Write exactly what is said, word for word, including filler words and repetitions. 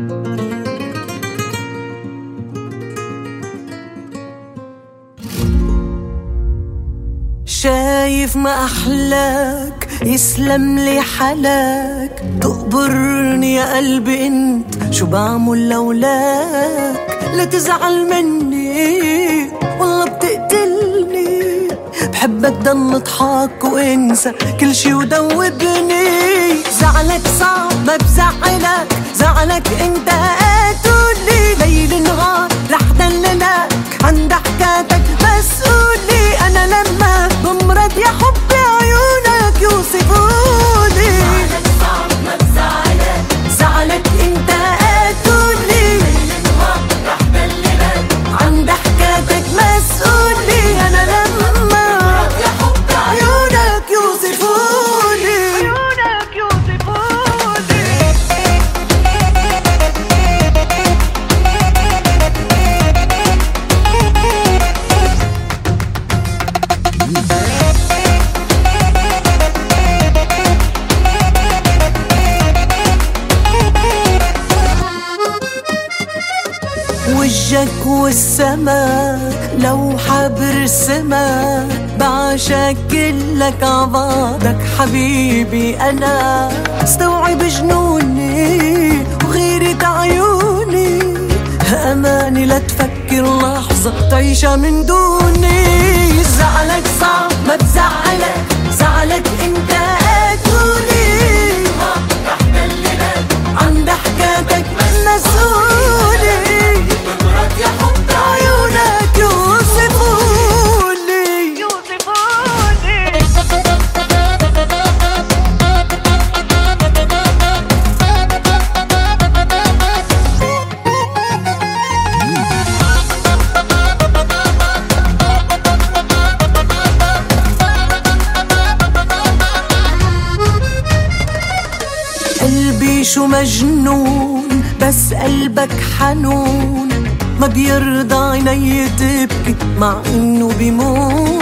شايف ما أحلاك يسلم لي حلاك، تقبرني يا قلبي انت شو بعمل لولاك. لا تزعل مني والله بتقتلني، بحبك ضل اضحك وانسى كل شي ودوبني. زعلك صعب ما بزعلك، زعلك انت قاتلني. ليل نهار رح دللك عند حكاتك مسؤولي. انا لما بمرض يا حبي عيونك يوصفوني. زعلك صعب ما بزعلك، زعلك انت قاتلني. ليل نهار رح دللك عند حكاتك مسؤولي. انا لما بمرض يا حبي عيونك يوصفوني. عيونك يوصفوني. وجهك والسماء لوحة برسمها، بعشقلك عبادك حبيبي. أنا استوعب جنوني وغيرة عيوني، أماني لا تفكر لحظة تعيشها من دوني. زعلك صعب ما بزعلك، زعلك انت قاتلني. رح دللك عند حكاتك مسؤولي. بمرض يا حبي عيونك يوصفوني. يوصفوني. قلبي شو مجنون بس قلبك حنون، ما بيرضى عيني تبكي مع انه بيموت.